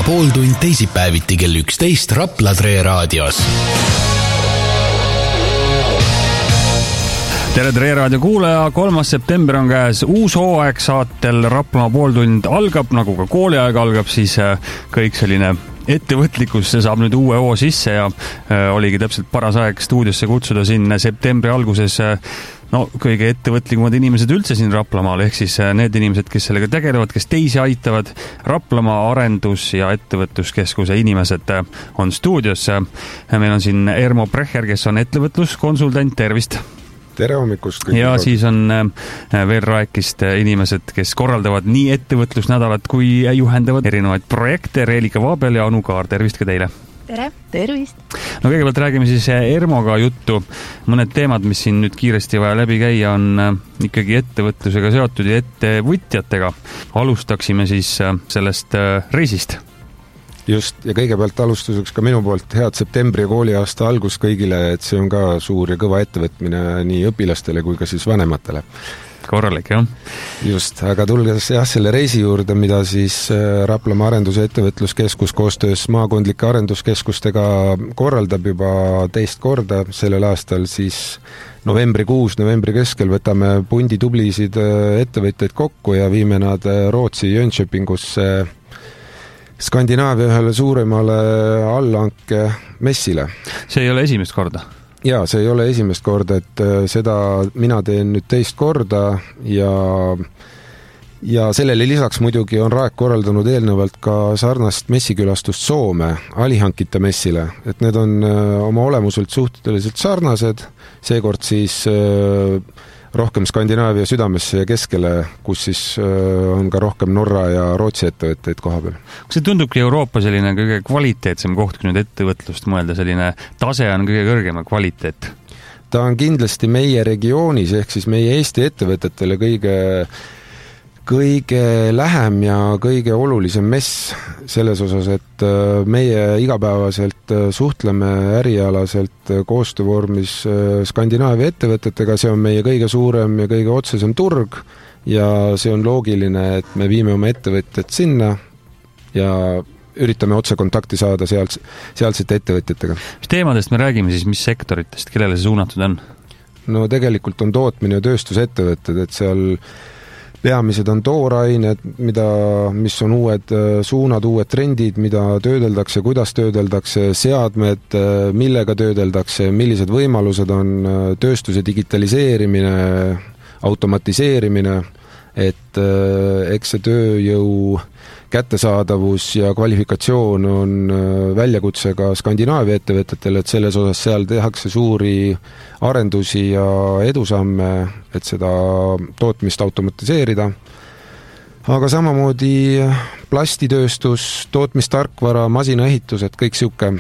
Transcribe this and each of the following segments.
pooltund teisipäeviti kell 11 Rapla Tre raadios. Tere Tre raadio kuulaja, 3. september on käes, uus hooaeg saatel Raplamaa pooltund algab, nagu ka kooliaeg algab, siis kõik selline ettevõtlikkus saab nüüd uue hoo sisse ja oligi täpselt paras aeg stuudiosse kutsuda siin septembri alguses kõige ettevõtlikumad inimesed üldse siin Raplamaal, ehk siis need inimesed, kes sellega tegelevad, kes teisi aitavad. Raplamaa arendus- ja ettevõtluskeskuse inimesed on stuudios. Meil on siin Ermo Precher, kes on ettevõtluskonsultant, tervist! Tere hommikust! Ja siis on veel Raekist inimesed, kes korraldavad nii ettevõtlusnädalat kui juhendavad erinevaid projekte. Reelika Vaabel ja Anu Kaar, tervist ka teile! Tere, tervist! No kõigepealt räägime siis Ermoga juttu. Mõned teemad, mis siin nüüd kiiresti vaja läbi käia, on ikkagi ettevõtlusega seotud ja ettevõtjatega. Alustaksime siis sellest reisist. Just, ja kõigepealt alustuseks ka minu poolt head septembri ja kooliaasta algus kõigile, et see on ka suur ja kõva ettevõtmine nii õpilastele kui ka siis vanematele. Korralik, jah. Just, aga tulles selle reisi juurde, mida siis Raplamaa arendus- ja ettevõtluskeskus koostöös maakondlike arenduskeskustega korraldab juba teist korda sellel aastal, siis novembri keskel võtame pundi tublisid ettevõtteid kokku ja viime nad Rootsi Jönköpingusse Skandinaavia ühele suuremale allhanke messile. See ei ole esimest korda? Jaa, see ei ole esimest korda, et seda mina teen nüüd teist korda ja sellele lisaks muidugi on Raek korraldanud eelnevalt ka sarnast messikülastust Soome alihankita messile, et need on oma olemuselt suhteliselt sarnased, seekord siis rohkem Skandinaavia südamesse ja keskele, kus siis on ka rohkem Norra ja Rootsi ettevõtteid koha peal. Kas see tundubki Euroopa selline kõige kvaliteetsem koht, kui nüüd ettevõtlust mõelda, selline tase on kõige kõrgema kvaliteet? Ta on kindlasti meie regioonis, ehk siis meie Eesti ettevõtetele kõige lähem ja kõige olulisem mess selles osas, et meie igapäevaselt suhtleme ärialaselt koostöövormis Skandinaavia ettevõtetega, see on meie kõige suurem ja kõige otsesem turg ja see on loogiline, et me viime oma ettevõtjad sinna ja üritame otse kontakti saada sealsete ettevõtjatega. Mis teemadest me räägime siis, mis sektoritest, kellele see suunatud on? No tegelikult on tootmine ja tööstusettevõtted, et seal peamised on toorained, mis on uued suunad, uued trendid, mida töödeldakse, kuidas töödeldakse, seadmed, millega töödeldakse, millised võimalused on, tööstuse digitaliseerimine, automatiseerimine, et eks see tööjõu kättesaadavus ja kvalifikatsioon on väljakutse ka Skandinaavia ettevõtetele, et selles osas seal tehakse suuri arendusi ja edusamme, et seda tootmist automatiseerida. Aga samamoodi plastitööstus, tootmistarkvara, masinaehitus, et kõik siuke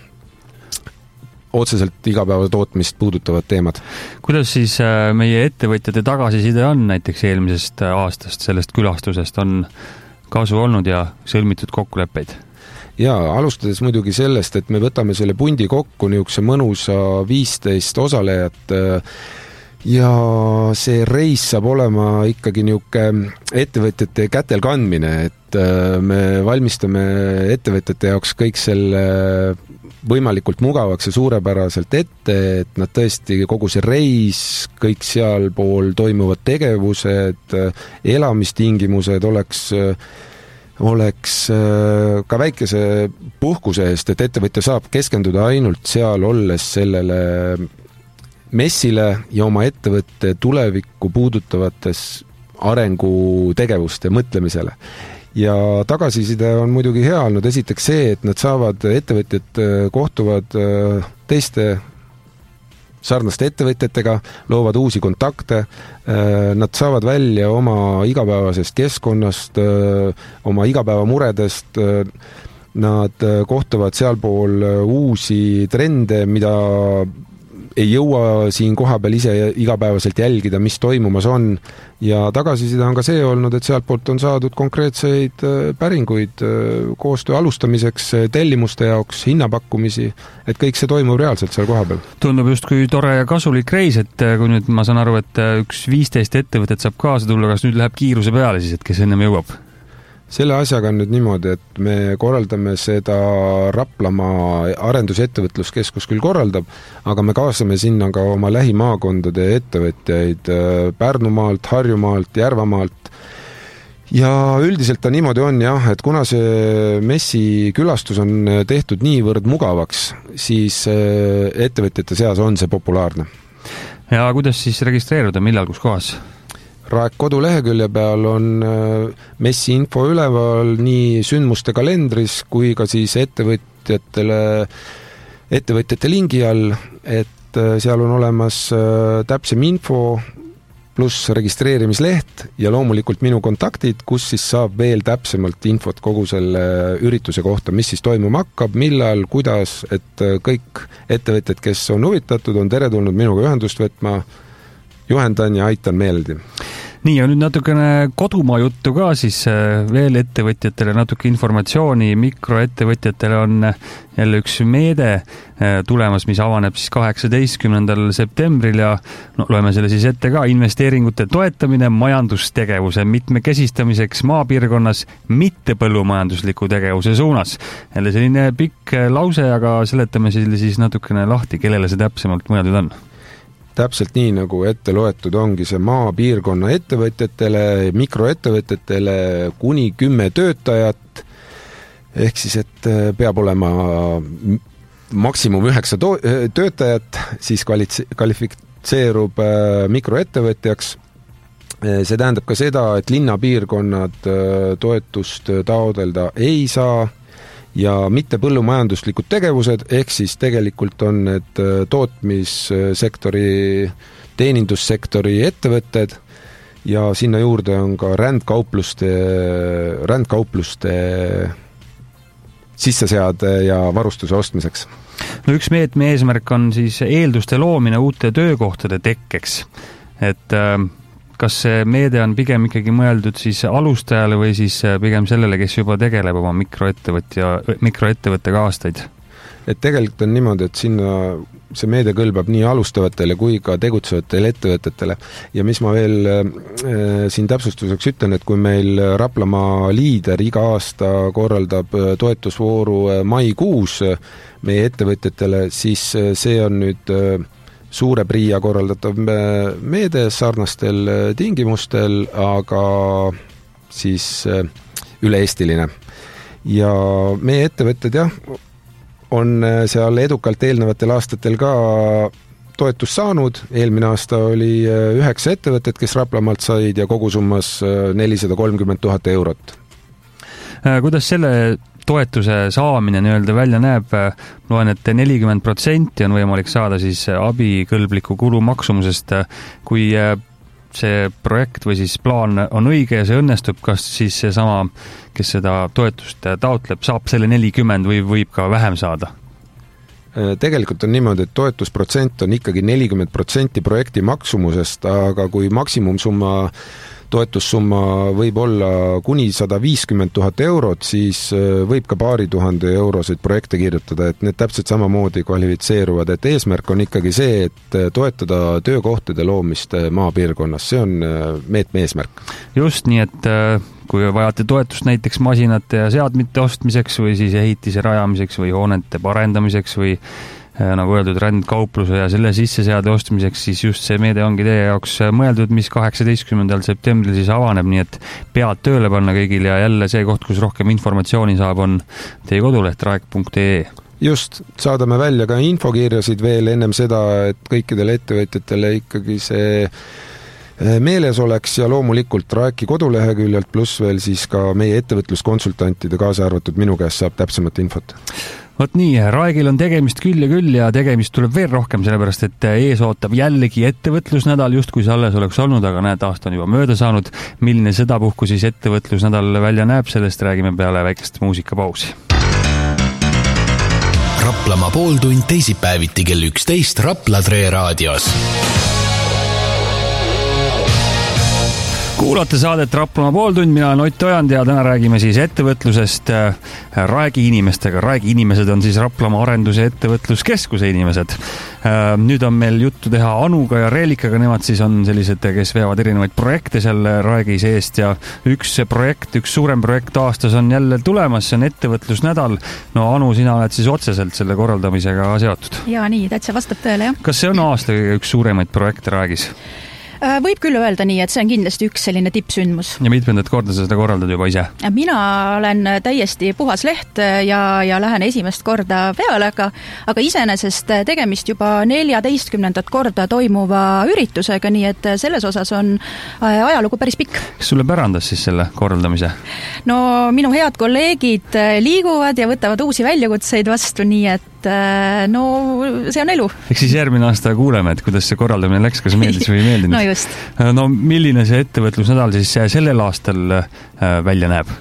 otseselt igapäeva tootmist puudutavad teemad. Kuidas siis meie ettevõtjate tagasiside on näiteks eelmisest aastast, sellest külastusest on kasu olnud ja sõlmitud kokkuleppeid? Jaa, alustades muidugi sellest, et me võtame selle pundi kokku niisuguse mõnusa 15 osalejat ja see reis saab olema ikkagi niisugune ettevõtjate kätel kandmine, et me valmistame ettevõtjate jaoks kõik selle võimalikult mugavaks ja suurepäraselt ette, et nad tõesti kogu see reis, kõik sealpool toimuvad tegevused, elamistingimused oleks ka väikese puhkuse eest, et ettevõtja saab keskenduda ainult seal olles sellele messile ja oma ettevõtte tulevikku puudutavates arengutegevuste mõtlemisele. Ja tagasiside on muidugi hea olnud, esiteks see, et nad saavad, ettevõtjad kohtuvad teiste sarnaste ettevõtjatega, loovad uusi kontakte, nad saavad välja oma igapäevasest keskkonnast, oma igapäevamuredest, nad kohtuvad sealpool uusi trende, mida ei jõua siin kohapeal ise igapäevaselt jälgida, mis toimumas on. Ja tagasiside on ka see olnud, et sealt poolt on saadud konkreetseid päringuid koostöö alustamiseks, tellimuste jaoks, hinnapakkumisi, et kõik see toimub reaalselt seal kohapeal. Tundub just kui tore ja kasulik reis, et kui nüüd ma saan aru, et üks 15 ettevõtet saab kaasa tulla, kas nüüd läheb kiiruse peale siis, et kes ennem jõuab? Selle asjaga on nüüd niimoodi, et me korraldame seda Raplamaa arendusettevõtluskeskus küll korraldab, aga me kaasame sinna ka oma lähimaakondade ettevõtjaid Pärnumaalt, Harjumaalt, Järvamaalt. Ja üldiselt ta niimoodi on jah, et kuna see messi külastus on tehtud niivõrd mugavaks, siis ettevõtjate seas on see populaarne. Ja kuidas siis registreeruda, millal, kus kohas? Raek kodulehekülje peal on messi info üleval nii sündmuste kalendris kui ka siis ettevõtjate lingi all, et seal on olemas täpsem info pluss registreerimisleht ja loomulikult minu kontaktid, kus siis saab veel täpsemalt infot kogu selle ürituse kohta, mis siis toimuma hakkab, millal, kuidas, et kõik ettevõtjad, kes on huvitatud, on teretulnud minuga ühendust võtma, juhendan ja aitan meeldi. Nii, ja nüüd natukene kodumaa juttu ka siis veel ettevõtjatele, natuke informatsiooni. Mikroettevõtjatele on jälle üks meede tulemas, mis avaneb siis 18. septembril ja loeme selle siis ette ka. Investeeringute toetamine majandustegevuse mitmekesistamiseks maapiirkonnas mitte põllumajandusliku tegevuse suunas. Jälle selline pikk lause, aga seletame siis natukene lahti, kellele see täpsemalt mõeldud on. Täpselt nii, nagu ette loetud ongi see maapiirkonna ettevõtjatele, mikroettevõtjatele kuni 10 töötajat, ehk siis, et peab olema maksimum 9 töötajat, siis kvalifitseerub mikroettevõtjaks. See tähendab ka seda, et linnapiirkonnad toetust taodelda ei saa, ja mitte põllumajanduslikud tegevused, ehk siis tegelikult on need tootmissektori, teenindussektori ettevõtted ja sinna juurde on ka rändkaupluste sisseseade ja varustuse ostmiseks. No üks meetme eesmärk on siis eelduste loomine uute töökohtade tekkeks, et kas see meede on pigem ikkagi mõeldud siis alustajale või siis pigem sellele, kes juba tegeleb oma mikroettevõttega aastaid? Et tegelikult on niimoodi, et sinna see meede kõlbab nii alustavatele kui ka tegutsevatele ettevõtetele. Ja mis ma veel siin täpsustuseks ütlen, et kui meil Raplamaa liider iga aasta korraldab toetusvooru maikuus meie ettevõtjatele, siis see on nüüd suure PRIA korraldatav meede sarnastel tingimustel, aga siis üle-eestiline. Ja meie ettevõtted jah, on seal edukalt eelnevatel aastatel ka toetust saanud. Eelmine aasta oli 9 ettevõtet, kes Raplamaalt said ja kogusummas 430 000 eurot. Kuidas selle toetuse saamine nii-öelda välja näeb? Loen, et 40% on võimalik saada siis abikõlbliku kulu maksumusest. Kui see projekt või siis plaan on õige ja see õnnestub, kas siis see sama, kes seda toetust taotleb, saab selle 40 või võib ka vähem saada? Tegelikult on niimoodi, et toetusprotsent on ikkagi 40% projekti maksumusest, aga kui maksimumsumma toetussumma võib olla kuni 150 000 eurot, siis võib ka paari tuhande euroseid projekte kirjutada, et need täpselt samamoodi kvalifitseeruvad, et eesmärk on ikkagi see, et toetada töökohtade loomist maapiirkonnas, see on meetme eesmärk. Just nii, et kui vajate toetust näiteks masinate ja seadmite ostmiseks või siis ehitise rajamiseks või hoonete parendamiseks või nagu öeldud rändkaupluse ja selle sisseseade ostmiseks, siis just see meede ongi teie jaoks mõeldud, mis 18. septembril siis avaneb, nii et pead tööle panna kõigil ja jälle see koht, kus rohkem informatsiooni saab, on teie koduleht raek.ee. Just, saadame välja ka infokirjasid veel ennem seda, et kõikidele ettevõtjatele ikkagi see meeles oleks ja loomulikult Raeki koduleheküljelt pluss veel siis ka meie ettevõtluskonsultantide kaasa arvatud minu käest saab täpsemat infot. Vot nii, Raegil on tegemist küll ja tegemist tuleb veel rohkem, sellepärast et ees ootab jällegi ettevõtlusnädal, just kui see alles oleks olnud, aga näed, aasta on juba mööda saanud. Milline sedapuhku siis ettevõtlusnädal välja näeb, sellest räägime peale väikest muusikapausi. Raplamaa pooltund teisipäeviti kell 11 Rapla Tre raadios. Kuulate saadet Raplamaa pooltund, mina olen Ott Ojand ja täna räägime siis ettevõtlusest Raegi inimestega. Raegi inimesed on siis Raplamaa arendus- ja ettevõtluskeskuse inimesed. Nüüd on meil juttu teha Anuga ja Reelikaga, nemad siis on sellised, kes veavad erinevaid projekte seal Raegi seest ja üks suurem projekt aastas on jälle tulemas, see on ettevõtlusnädal. No Anu, sina oled siis otseselt selle korraldamisega seotud. Ja nii, täitsa vastab tõele, jah. Kas see on aasta üks suuremaid projekte Raegis? Võib küll öelda nii, et see on kindlasti üks selline tippsündmus. Ja mitmendat korda sa seda korraldad juba ise? Mina olen täiesti puhas leht ja lähen esimest korda peale, aga iseenesest tegemist juba 14. korda toimuva üritusega, nii et selles osas on ajalugu päris pikk. Kes sulle pärandas siis selle korraldamise? No minu head kolleegid liiguvad ja võtavad uusi väljakutseid vastu, nii et no see on elu. Eks siis järgmine aasta kuuleme, et kuidas see korraldamine läks, kas meeldis või ei meeldinud. No just. No milline see ettevõtlusnädal siis sellel aastal välja näeb?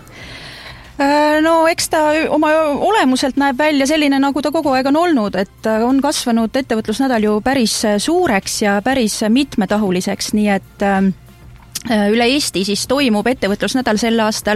No eks ta oma olemuselt näeb välja selline, nagu ta kogu aeg on olnud, et on kasvanud ettevõtlusnädal ju päris suureks ja päris mitmetahuliseks, nii et üle Eesti siis toimub ettevõtlusnädal sel aastal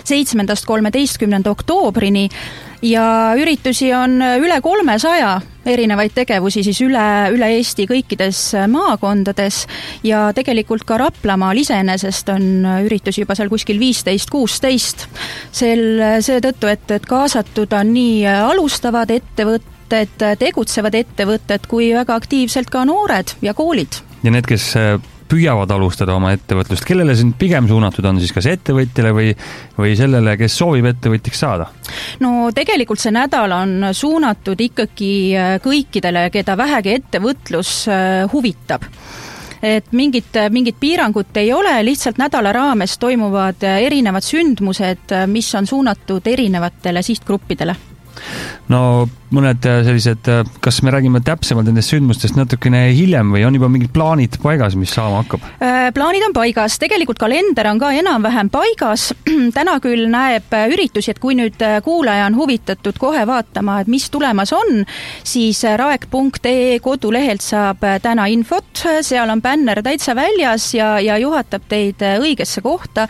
7.–13. oktoobrini ja üritusi on üle 300 erinevaid tegevusi siis üle Eesti kõikides maakondades ja tegelikult ka Raplamaal iseenesest on üritusi juba seal kuskil 15-16. Seetõttu, et kaasatud on nii alustavad ettevõtted, tegutsevad ettevõtted kui väga aktiivselt ka noored ja koolid. Ja need, kes püüavad alustada oma ettevõtlust, kellele see pigem suunatud on siis kas ettevõtjale või sellele, kes soovib ettevõtjaks saada? No tegelikult see nädal on suunatud ikkagi kõikidele, keda vähegi ettevõtlus huvitab. Et mingit piirangut ei ole, lihtsalt nädala raames toimuvad erinevad sündmused, mis on suunatud erinevatele sihtgruppidele. No mõned sellised, kas me räägime täpsemalt nendest sündmustest natukene hiljem või on juba mingid plaanid paigas, mis saama hakkab? Plaanid on paigas, tegelikult kalender on ka enam-vähem paigas. Täna küll näeb üritusi, et kui nüüd kuulaja on huvitatud kohe vaatama, et mis tulemas on, siis raek.ee kodulehelt saab täna infot, seal on bänner täitsa väljas ja juhatab teid õigesse kohta,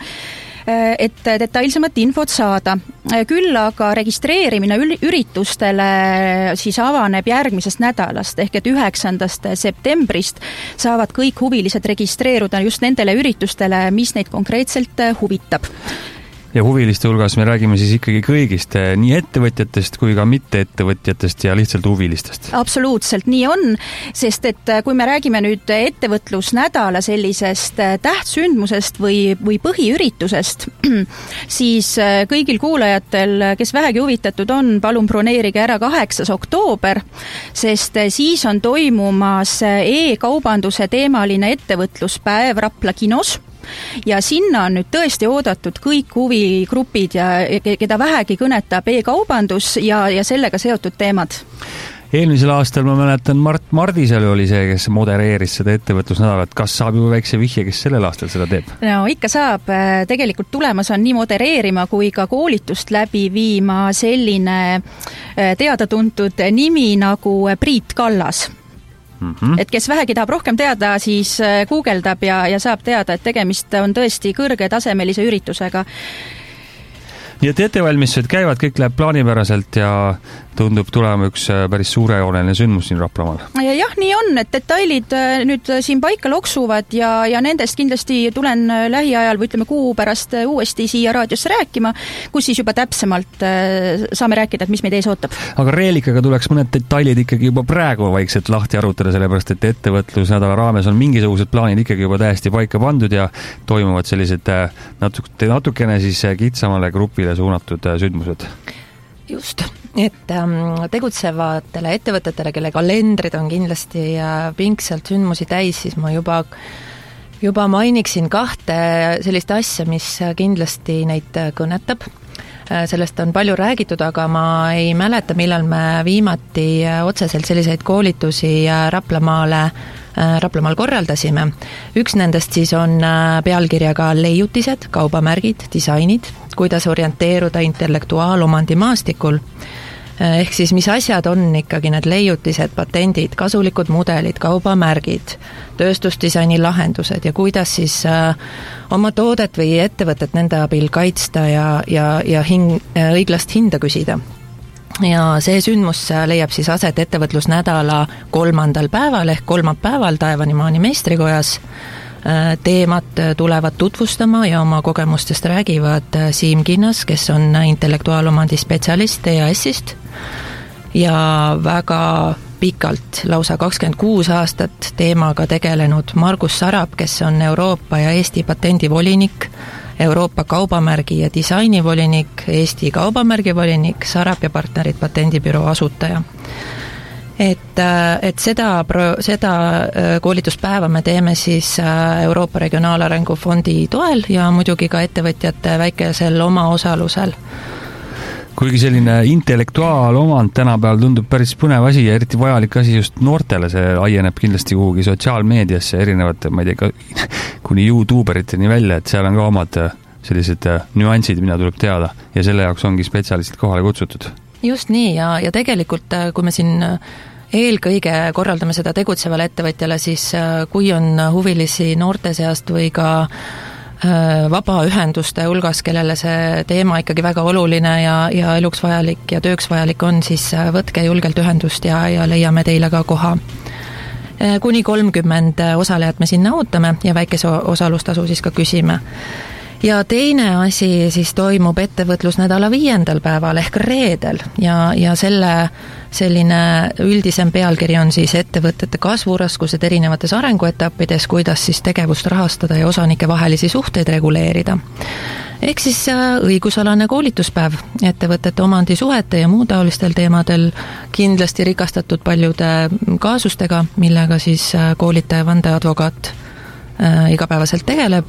et detailsemat infot saada. Küll aga registreerimine üritustele siis avaneb järgmisest nädalast, ehk et 9. septembrist saavad kõik huvilised registreeruda just nendele üritustele, mis neid konkreetselt huvitab. Ja huviliste hulgas me räägime siis ikkagi kõigist, nii ettevõtjatest kui ka mitte-ettevõtjatest ja lihtsalt huvilistest. Absoluutselt nii on, sest et kui me räägime nüüd ettevõtlusnädala sellisest tähtsündmusest või põhiüritusest, siis kõigil kuulajatel, kes vähegi huvitatud on, palun broneerige ära 8. oktoober, sest siis on toimumas e-kaubanduse teemaline ettevõtluspäev Rapla kinos. Ja sinna on nüüd tõesti oodatud kõik huvigrupid ja keda vähegi kõnetab e-kaubandus ja sellega seotud teemad. Eelmisel aastal ma mäletan, Mart Mardisel oli see, kes modereeris seda ettevõtlusnädalat. Kas saab juba väikse vihje, kes sellel aastal seda teeb? No ikka saab. Tegelikult tulemas on nii modereerima kui ka koolitust läbi viima selline teada-tuntud nimi nagu Priit Kallas. Et kes vähegi tahab rohkem teada, siis guugeldab ja saab teada, et tegemist on tõesti kõrge tasemelise üritusega. Nii et ettevalmistused käivad, kõik läheb plaanipäraselt ja tundub tulema üks päris suurejooneline sündmus siin Raplamaal. Jah, nii on, et detailid nüüd siin paika loksuvad ja nendest kindlasti tulen lähiajal või ütleme kuu pärast uuesti siia raadiosse rääkima, kus siis juba täpsemalt saame rääkida, et mis meid ees ootab. Aga Reelikaga tuleks mõned detailid ikkagi juba praegu vaikselt lahti arutada, sellepärast et ettevõtlusnädala raames on mingisugused plaanid ikkagi juba täiesti paika pandud ja toimuvad sellised natukene siis kitsamale grupile suunatud sündmused. Just, et tegutsevatele ettevõtetele, kelle kalendrid on kindlasti pingsalt sündmusi täis, siis ma juba mainiksin 2 sellist asja, mis kindlasti neid kõnetab. Sellest on palju räägitud, aga ma ei mäleta, millal me viimati otseselt selliseid koolitusi Raplamaal korraldasime. Üks nendest siis on pealkirjaga leiutised, kaubamärgid, disainid, kuidas orienteeruda intellektuaalomandi maastikul. Ehk siis mis asjad on ikkagi need leiutised, patendid, kasulikud mudelid, kaubamärgid, tööstusdisaini lahendused ja kuidas siis oma toodet või ettevõtet nende abil kaitsta ja õiglast hinda küsida. ja see sündmus leiab siis aset ettevõtlusnädala 3. päeval ehk kolmapäeval Taevanimaani meistrikojas. Teemat tulevad tutvustama ja oma kogemustest räägivad Siim Kinnas, kes on intellektuaalomandi spetsialist EAS-ist ja väga pikalt, lausa 26 aastat teemaga tegelenud Margus Sarab, kes on Euroopa ja Eesti patendivolinik, Euroopa kaubamärgi ja disainivolinik, Eesti kaubamärgivolinik, Sarab ja partnerid patendibüroo asutaja. Et seda koolituspäeva me teeme siis Euroopa Regionaalarengu Fondi toel ja muidugi ka ettevõtjate väikesel omaosalusel. Kuigi selline intellektuaalomand tänapäeval tundub päris põnev asi ja eriti vajalik asi just noortele, see laieneb kindlasti kuhugi sotsiaalmeediasse erinevate, ma ei tea, kuni YouTuberiteni välja, et seal on ka omad sellised nüansid, mida tuleb teada ja selle jaoks ongi spetsialistid kohale kutsutud. Just nii ja tegelikult, kui me siin eelkõige korraldame seda tegutsevale ettevõtjale, siis kui on huvilisi noorte seast või ka vabaühenduste hulgas, kellele see teema ikkagi väga oluline ja eluks vajalik ja tööks vajalik on, siis võtke julgelt ühendust ja leiame teile ka koha. Kuni 30 osalejat me sinna ootame ja väikese osalustasu siis ka küsime. Ja teine asi siis toimub ettevõtlusnädala 5. päeval ehk reedel ja selline üldisem pealkiri on siis ettevõtete kasvuraskused erinevates arenguetappides, kuidas siis tegevust rahastada ja osanike vahelisi suhteid reguleerida. Ehk siis õigusalane koolituspäev ettevõtete omandisuhete ja muu taolistel teemadel, kindlasti rikastatud paljude kaasustega, millega siis koolitaja vandeadvokaat igapäevaselt tegeleb.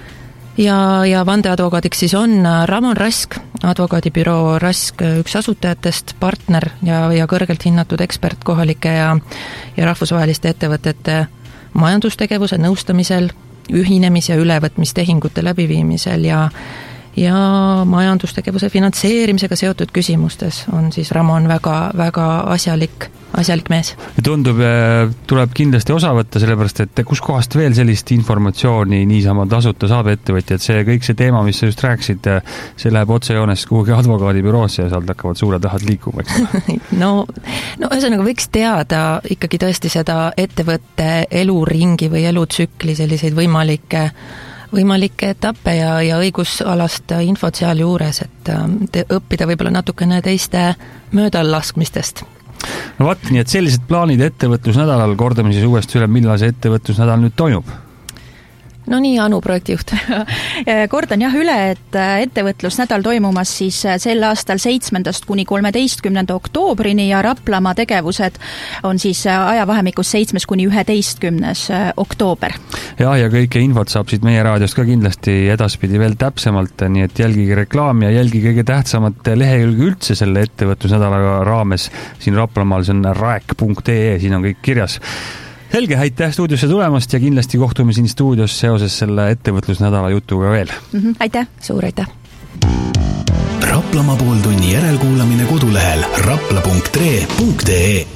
Ja vandeadvokaadiks siis on Ramon Rask, advokaadibüroo Rask, üks asutajatest, partner ja kõrgelt hinnatud ekspert kohalike ja rahvusvaheliste ettevõtete majandustegevuse nõustamisel, ühinemis- ja ülevõtmistehingute läbiviimisel ja majandustegevuse finantseerimisega seotud küsimustes on siis Ramon väga asjalik mees. Tundub, tuleb kindlasti osa võtta, sellepärast et kus kohast veel sellist informatsiooni niisama tasuta saab ettevõtjad, kõik see teema, mis sa just rääkisid, see läheb otsejoones kuhugi advokaadibüroosse ja sealt hakkavad suured rahad liikuma, eks? No ühesõnaga võiks teada ikkagi tõesti seda ettevõtte eluringi või elutsükli selliseid võimalikke etappe ja õigusalast infot seal juures, et õppida võib-olla natukene teiste möödalaskmistest. No vaat, nii et sellised plaanid ettevõtlusnädalal, kordame siis uuesti üle, millal see ettevõtlusnädal nüüd toimub? No nii, Anu, projektijuht. Kordan jah üle, et ettevõtlusnädal toimumas siis sel aastal 7. kuni 13. oktoobrini ja Raplamaa tegevused on siis ajavahemikus 7. kuni 11. oktoober. Ja kõike infot saab siit meie raadiost ka kindlasti edaspidi veel täpsemalt, nii et jälgige reklaami ja jälgige kõige tähtsamat lehekülge üldse selle ettevõtlusnädala raames. Siin Raplamaal see on raek.ee, siin on kõik kirjas. Helge, aitäh stuudiosse tulemast ja kindlasti kohtume siin stuudios seoses selle ettevõtlusnädala jutuga veel. Aitäh! Suur aitäh! Raplamaa pooltunni järelkuulamine kodulehel rapla.tre.ee